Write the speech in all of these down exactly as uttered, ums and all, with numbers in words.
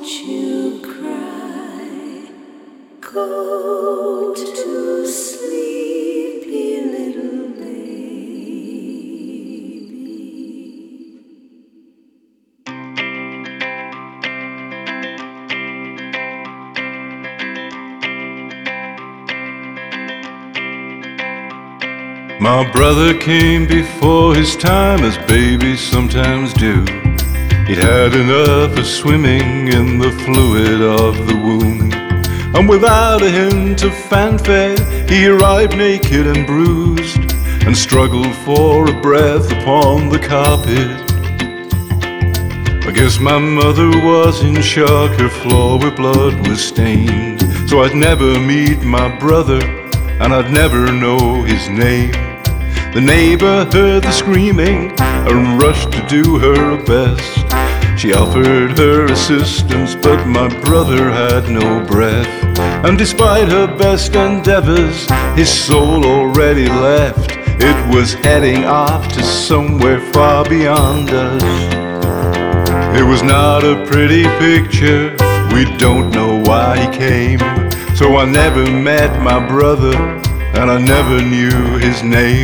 you cry? Go to sleepy little baby. My brother came before his time, as babies sometimes do. He'd had enough of swimming in the fluid of the womb, and without a hint of fanfare he arrived naked and bruised, and struggled for a breath upon the carpet. I guess my mother was in shock, her floor with blood was stained. So I'd never meet my brother, and I'd never know his name. The neighbor heard the screaming and rushed to do her best. She offered her assistance, but my brother had no breath. And despite her best endeavors, his soul already left. It was heading off to somewhere far beyond us. It was not a pretty picture, we don't know why he came. So I never met my brother, and I never knew his name.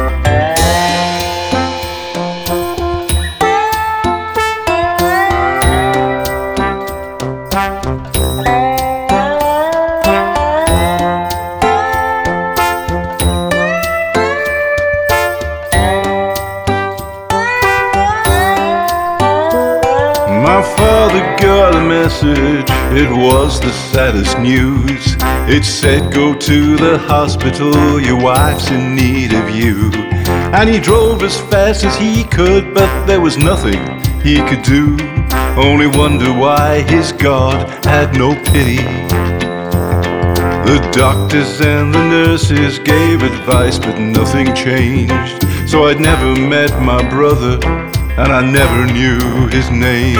My father got a message, it was the saddest news. It said, go to the hospital, your wife's in need of you. And he drove as fast as he could, but there was nothing he could do. Only wonder why his God had no pity. The doctors and the nurses gave advice, but nothing changed. So I'd never met my brother, and I never knew his name.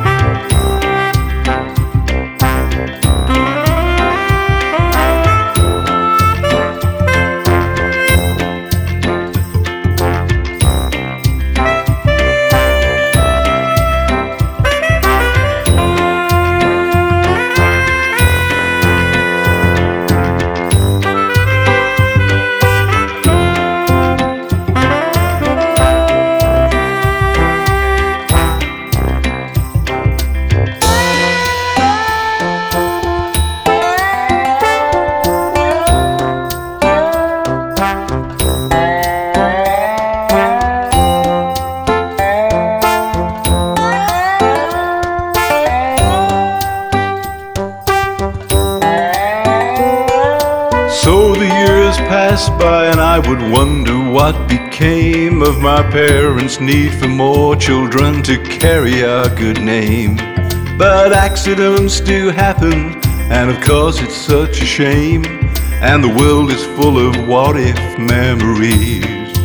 So the years passed by, and I would wonder what became of my parents' need for more children to carry our good name. But accidents do happen, and of course it's such a shame, and the world is full of what-if memories.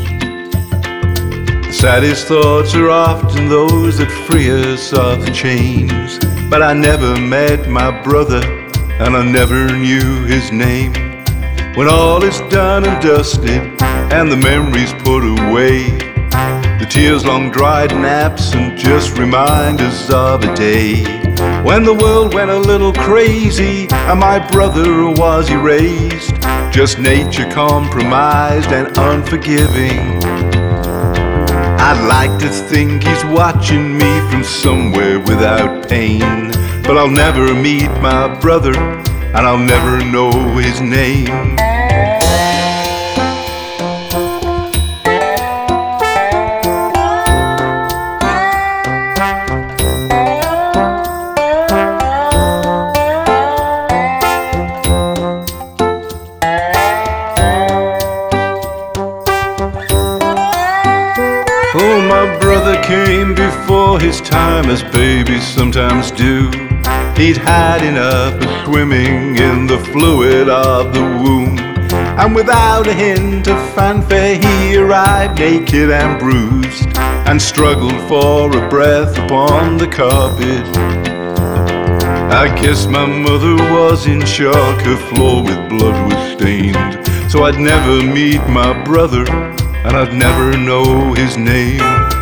The saddest thoughts are often those that free us of the chains. But I never met my brother, and I never knew his name. When all is done and dusted, and the memories put away, the tears long dried and absent just remind us of a day when the world went a little crazy, and my brother was erased. Just nature compromised and unforgiving. I'd like to think he's watching me from somewhere without pain, but I'll never meet my brother, and I'll never know his name. Oh, my brother came before his time, as babies sometimes do. He'd had enough of swimming in the fluid of the womb, and without a hint of fanfare he arrived naked and bruised, and struggled for a breath upon the carpet. I guess my mother was in shock, her floor with blood was stained. So I'd never meet my brother, and I'd never know his name.